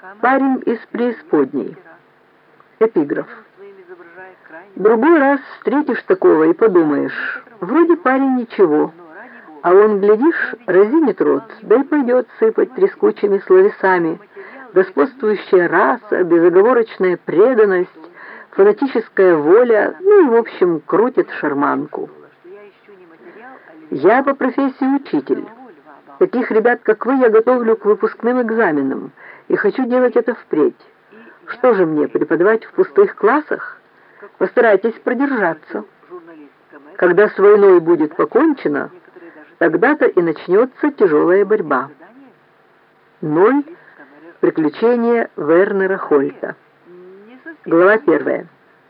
Парень из преисподней. Эпиграф. Другой раз встретишь такого и подумаешь, вроде парень ничего, а он, глядишь, разинет рот, да и пойдет сыпать трескучими словесами: господствующая раса, безоговорочная преданность, фанатическая воля, ну и, в общем, крутит шарманку. Я по профессии учитель. Таких ребят, как вы, я готовлю к выпускным экзаменам, и хочу делать это впредь. Что же мне, преподавать в пустых классах? Постарайтесь продержаться. Когда с войной будет покончено, тогда-то и начнется тяжелая борьба. 0. Приключения Вернера Хольта. Глава 1.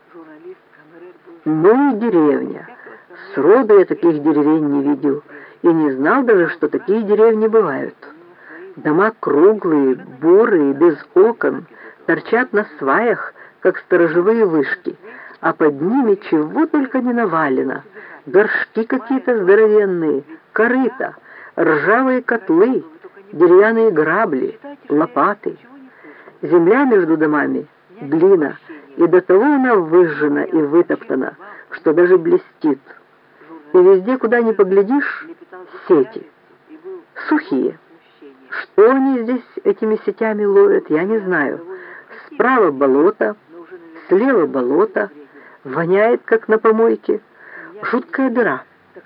Ну и деревня. Сроду я таких деревень не видел и не знал даже, что такие деревни бывают. Дома круглые, бурые, без окон, торчат на сваях, как сторожевые вышки, а под ними чего только не навалено: горшки какие-то здоровенные, корыта, ржавые котлы, деревянные грабли, лопаты. Земля между домами — глина, и до того она выжжена и вытоптана, что даже блестит. И везде, куда ни поглядишь, сети. Сухие. Что они здесь этими сетями ловят, я не знаю. Справа болото, слева болото, воняет, как на помойке. Жуткая дыра.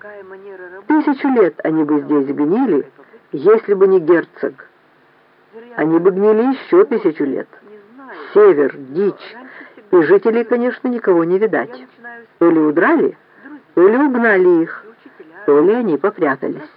1000 лет они бы здесь гнили, если бы не герцог. Они бы гнили еще 1000 лет. Север, дичь, и жителей, конечно, никого не видать. То ли удрали, то ли угнали их, то ли они попрятались.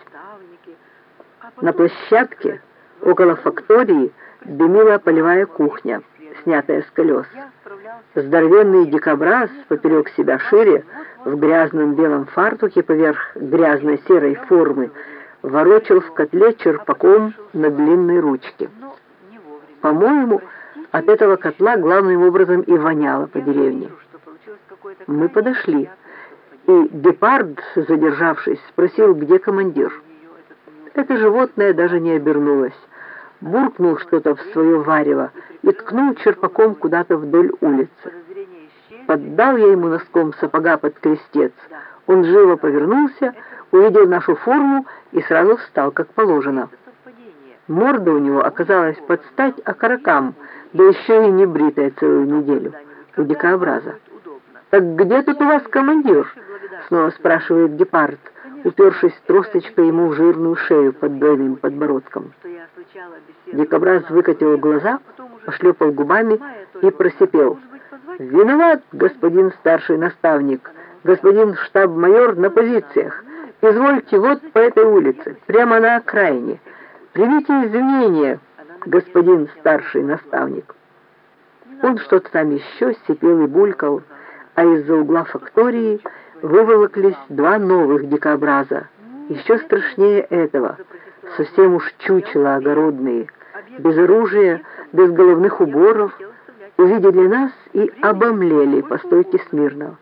На площадке около фактории дымила полевая кухня, снятая с колес. Здоровенный дикобраз поперек себя шире, в грязном белом фартуке поверх грязной серой формы, ворочал в котле черпаком на длинной ручке. По-моему, от этого котла главным образом и воняло по деревне. Мы подошли, и гепард, задержавшись, спросил, где командир. Это животное даже не обернулось. Буркнул что-то в свое варево и ткнул черпаком куда-то вдоль улицы. Поддал я ему носком сапога под крестец. Он живо повернулся, увидел нашу форму и сразу встал, как положено. Морда у него оказалась под стать окорокам, да еще и не бритая целую неделю, у дикобраза. «Так где тут у вас командир?» — снова спрашивает гепард, упершись тросточкой ему в жирную шею под двойным подбородком. Дикобраз выкатил глаза, пошлепал губами и просипел: «Виноват, господин старший наставник, господин штаб-майор на позициях. Извольте вот по этой улице, прямо на окраине. Примите извинения, господин старший наставник». Он что-то там еще сипел и булькал, а из-за угла фактории выволоклись 2 новых дикобраза, еще страшнее этого, совсем уж чучела огородные, без оружия, без головных уборов, увидели нас и обомлели по стойке смирно.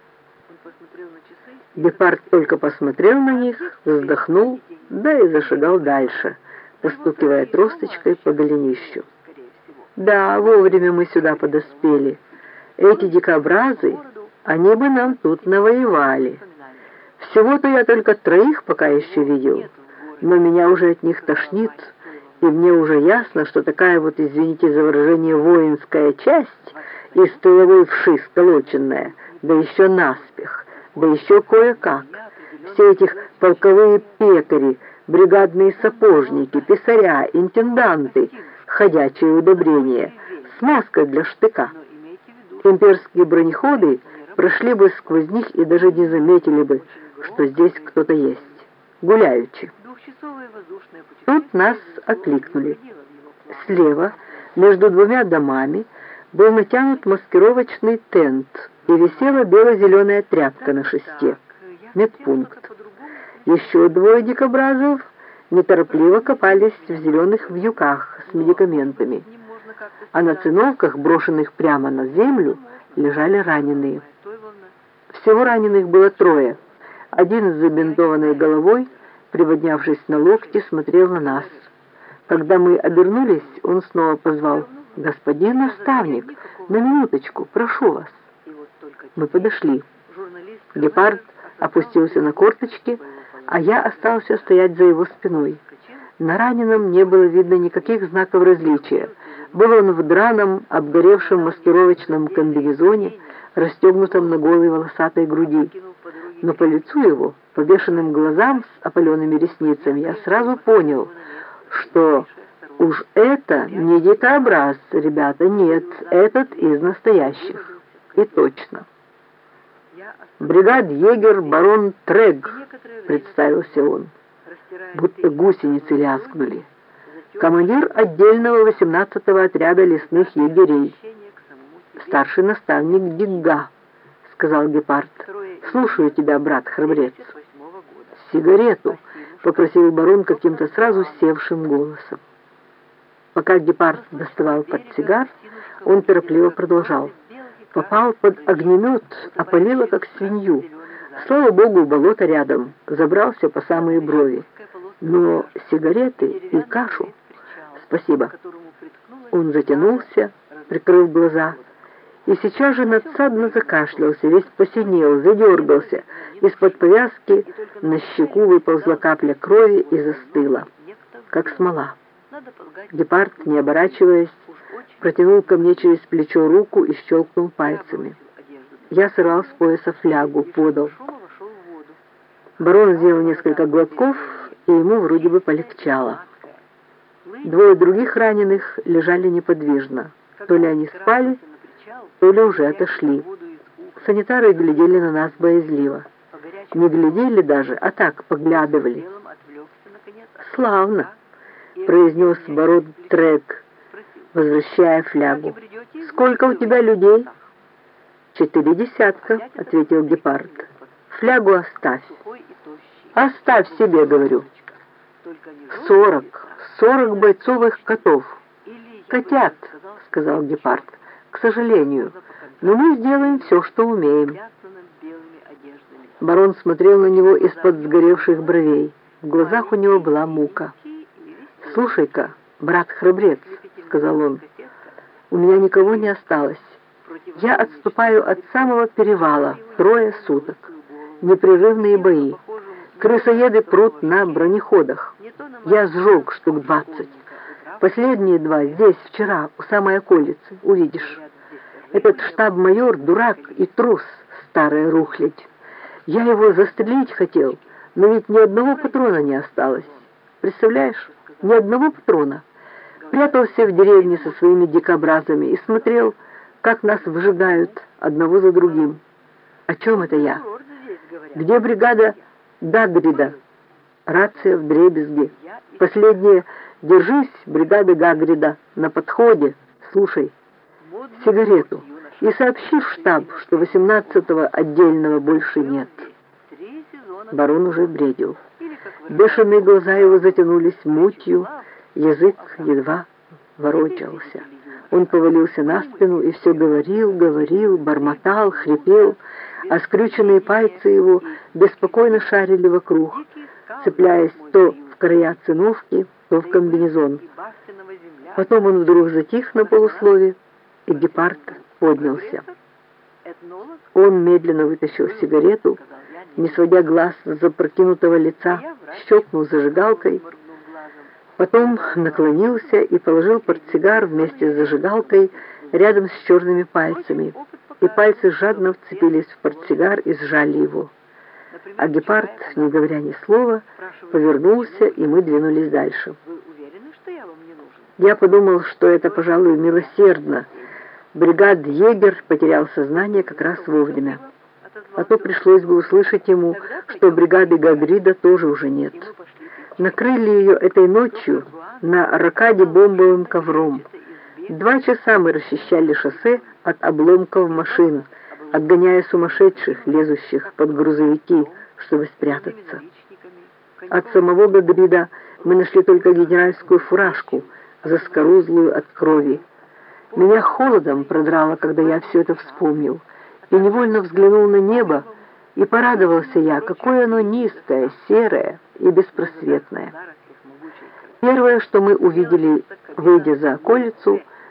Гепард только посмотрел на них, вздохнул, да и зашагал дальше, постукивая тросточкой по голенищу. Да, вовремя мы сюда подоспели. Эти дикобразы, они бы нам тут навоевали. Всего-то я только 3 пока еще видел, но меня уже от них тошнит, и мне уже ясно, что такая вот, извините за выражение, воинская часть, из тыловой вши сколоченная, да еще наспех, да еще кое-как. Все этих полковые пекари, бригадные сапожники, писаря, интенданты, ходячие удобрения, смазка для штыка. Имперские бронеходы прошли бы сквозь них и даже не заметили бы, что здесь кто-то есть, гуляючи. Тут нас окликнули. Слева, между 2 домами, был натянут маскировочный тент, и висела бело-зеленая тряпка на шесте. Медпункт. Еще 2 дикобразов неторопливо копались в зеленых вьюках с медикаментами, а на циновках, брошенных прямо на землю, лежали раненые. Всего раненых было 3. Один с забинтованной головой, приподнявшись на локте, смотрел на нас. Когда мы обернулись, он снова позвал: «Господин наставник, на минуточку, прошу вас». Мы подошли. Гепард опустился на корточки, а я остался стоять за его спиной. На раненом не было видно никаких знаков различия. Был он в драном, обгоревшем маскировочном комбинезоне, расстегнутом на голой волосатой груди. Но по лицу его, по бешеным глазам с опаленными ресницами, я сразу понял, что уж это не дикобраз, ребята, нет, этот из настоящих. И точно. «Бригадъегер барон Трег», — представился он, будто гусеницы лязгнули. «Командир отдельного 18-го отряда лесных егерей. Старший наставник Дигга», — сказал Гепард. «Слушаю тебя, брат-храбрец». «Сигарету», — попросил барон каким-то сразу севшим голосом. Пока Гепард доставал портсигар, он торопливо продолжал. «Попал под огнемет, опалило как свинью. Слава богу, болото рядом, забрался по самые брови. Но сигареты и кашу...» «Спасибо». Он затянулся, прикрыв глаза, и сейчас же надсадно закашлялся, весь посинел, задергался. Из-под повязки на щеку выползла капля крови и застыла, как смола. Гепард, не оборачиваясь, протянул ко мне через плечо руку и щелкнул пальцами. Я сорвал с пояса флягу, подал. Барон сделал несколько глотков, и ему вроде бы полегчало. Двое других раненых лежали неподвижно. То ли они спали, то ли уже отошли. Санитары глядели на нас боязливо. Не глядели даже, а так поглядывали. «Славно», — произнес барон Трег, возвращая флягу. «Сколько у тебя людей?» «4 десятка», — ответил Гепард. «Флягу оставь». «Оставь себе, говорю». 40 бойцовых котов». «Котят», — сказал Гепард. «К сожалению, но мы сделаем все, что умеем». Барон смотрел на него из-под сгоревших бровей. В глазах у него была мука. «Слушай-ка, брат-храбрец», — сказал он, — «у меня никого не осталось. Я отступаю от самого перевала 3 суток. Непрерывные бои. Крысоеды прут на бронеходах. Я сжег штук 20. Последние 2 здесь, вчера, у самой околицы. Увидишь. Этот штаб-майор дурак и трус, старая рухлядь. Я его застрелить хотел, но ведь ни одного патрона не осталось. Представляешь, ни одного патрона. Прятался в деревне со своими дикобразами и смотрел, как нас выжигают одного за другим. О чем это я? Где бригада Гагрида?» Рация вдребезги. Последнее: «Держись, бригада Гагрида, на подходе. Слушай, сигарету. И сообщи в штаб, что 18-го отдельного больше нет». Барон уже бредил. Бешеные глаза его затянулись мутью, язык едва ворочался. Он повалился на спину и все говорил, бормотал, хрипел, а скрюченные пальцы его беспокойно шарили вокруг, цепляясь то в края циновки, то в комбинезон. Потом он вдруг затих на полуслове, и Гепард поднялся. Он медленно вытащил сигарету, не сводя глаз с запрокинутого лица, щелкнул зажигалкой, потом наклонился и положил портсигар вместе с зажигалкой рядом с черными пальцами, и пальцы жадно вцепились в портсигар и сжали его. А Гепард, не говоря ни слова, повернулся, и мы двинулись дальше. Я подумал, что это, пожалуй, милосердно. Бригадъегер потерял сознание как раз вовремя. А то пришлось бы услышать ему, что бригады Гагрида тоже уже нет. Накрыли ее этой ночью на рокаде бомбовым ковром. 2 часа мы расчищали шоссе от обломков машин, отгоняя сумасшедших, лезущих под грузовики, чтобы спрятаться. От самого Гагрида мы нашли только генеральскую фуражку, заскорузлую от крови. Меня холодом продрало, когда я все это вспомнил, и невольно взглянул на небо, и порадовался я, какое оно низкое, серое и беспросветное. Первое, что мы увидели, выйдя за околицу,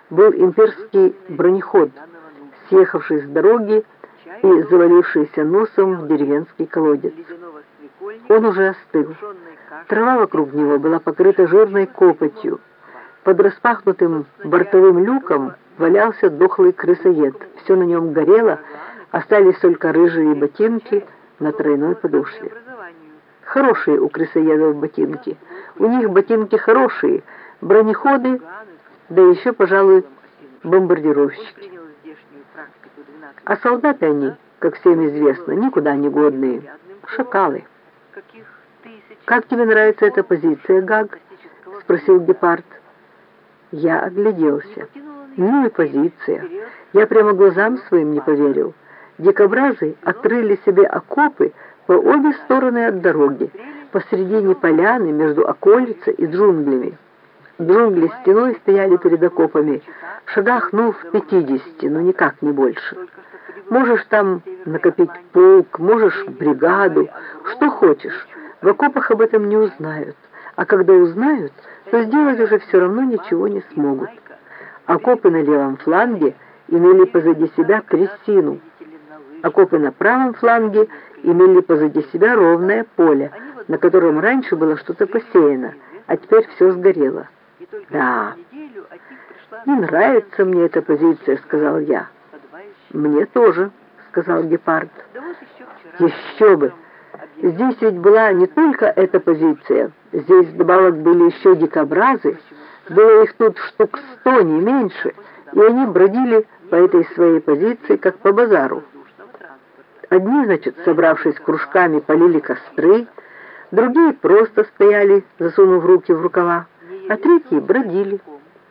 был имперский бронеход, съехавший с дороги и завалившийся носом в деревенский колодец. Он уже остыл. Трава вокруг него была покрыта жирной копотью. Под распахнутым бортовым люком валялся дохлый крысоед. Все на нем горело, остались только рыжие ботинки на тройной подошве. Хорошие у крысоедов ботинки. У них ботинки хорошие, бронеходы, да еще, пожалуй, бомбардировщики. А солдаты они, как всем известно, никуда не годные. Шакалы. «Как тебе нравится эта позиция, Гаг?» — спросил Гепард. Я огляделся. Ну и позиция. Я прямо глазам своим не поверил. Дикобразы отрыли себе окопы по обе стороны от дороги, посредине поляны между околицей и джунглями. Джунгли стеной стояли перед окопами, в шагах, в 50, но никак не больше. Можешь там накопить полк, можешь бригаду, что хочешь. В окопах об этом не узнают, а когда узнают, то сделать уже все равно ничего не смогут. Окопы на левом фланге имели позади себя трясину. Окопы на правом фланге имели позади себя ровное поле, на котором раньше было что-то посеяно, а теперь все сгорело. «Да, не нравится мне эта позиция», — сказал я. «Мне тоже», — сказал Гепард. «Еще бы! Здесь ведь была не только эта позиция, здесь вдобавок были еще дикобразы, было их тут штук 100, не меньше, и они бродили по этой своей позиции, как по базару. Одни, значит, собравшись кружками, полили костры, другие просто стояли, засунув руки в рукава, а третьи бродили.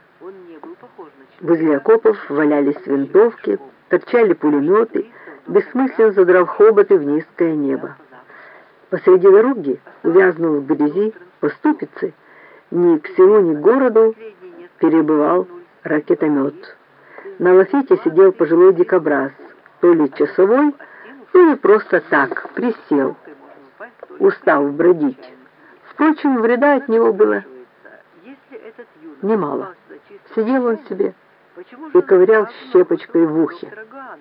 Возле окопов валялись винтовки, торчали пулеметы, бессмысленно задрав хоботы в низкое небо. Посреди дороги, увязнув в грязи, по ступице, ни к селу, ни к городу перебывал ракетомет. На лафете сидел пожилой дикобраз, то ли часовой, то ли просто так, присел, устав бродить. Впрочем, вреда от него было немало. Сидел он себе и ковырял щепочкой в ухе.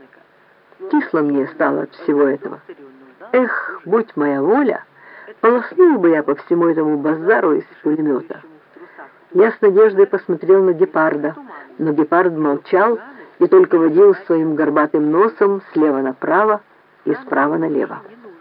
Кисло мне стало от всего этого. Эх, будь моя воля, полоснул бы я по всему этому базару из пулемета. Я с надеждой посмотрел на Гепарда, но Гепард молчал и только водил своим горбатым носом слева направо и справа налево.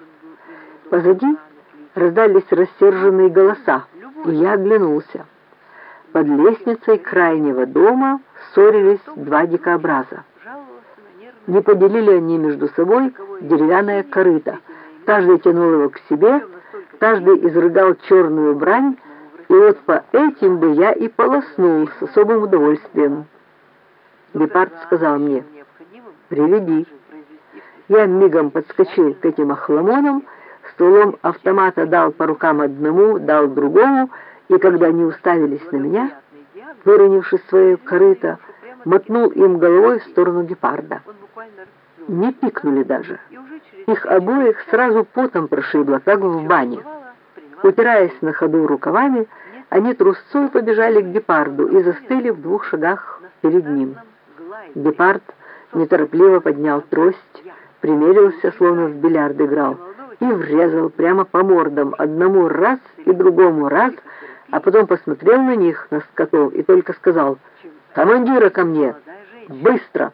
Позади раздались рассерженные голоса, и я оглянулся. Под лестницей крайнего дома ссорились два дикобраза. Не поделили они между собой деревянное корыто. Каждый тянул его к себе, каждый изрыгал черную брань, и вот по этим бы я и полоснул с особым удовольствием. Гепард сказал мне: «Приведи». Я мигом подскочил к этим охламонам, стволом автомата дал по рукам одному, дал другому, и когда они уставились на меня, выронивши свое корыто, мотнул им головой в сторону Гепарда. Не пикнули даже. Их обоих сразу потом прошибло, как в бане. Упираясь на ходу рукавами, они трусцой побежали к Гепарду и застыли в 2 шагах перед ним. Гепард неторопливо поднял трость, примерился, словно в бильярд играл, и врезал прямо по мордам, одному раз и другому раз, а потом посмотрел на них, на скотов, и только сказал: «Командира ко мне! Быстро!»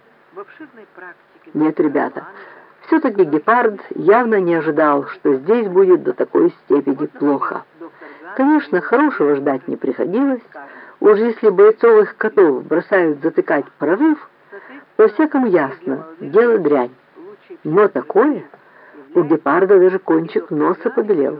Нет, ребята, все-таки Гепард явно не ожидал, что здесь будет до такой степени плохо. Конечно, хорошего ждать не приходилось. Уж если бойцовых котов бросают затыкать прорыв, то всякому ясно, дело дрянь. Но такое, у Гепарда даже кончик носа побелел.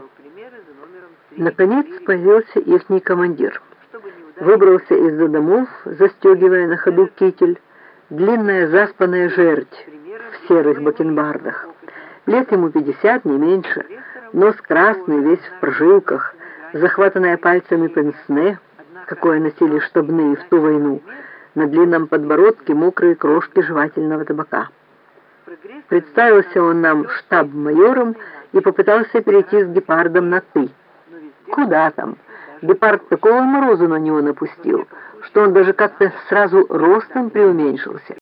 Наконец появился ихний командир. Выбрался из-за домов, застегивая на ходу китель, длинная заспанная жерть в серых бакенбардах. Лет ему 50, не меньше, нос красный, весь в прожилках, захватанная пальцами пенсне, какое носили штабные в ту войну, на длинном подбородке мокрые крошки жевательного табака. Представился он нам штаб-майором и попытался перейти с Гепардом на «ты». Куда там? Гепард такого мороза на него напустил, что он даже как-то сразу ростом преуменьшился.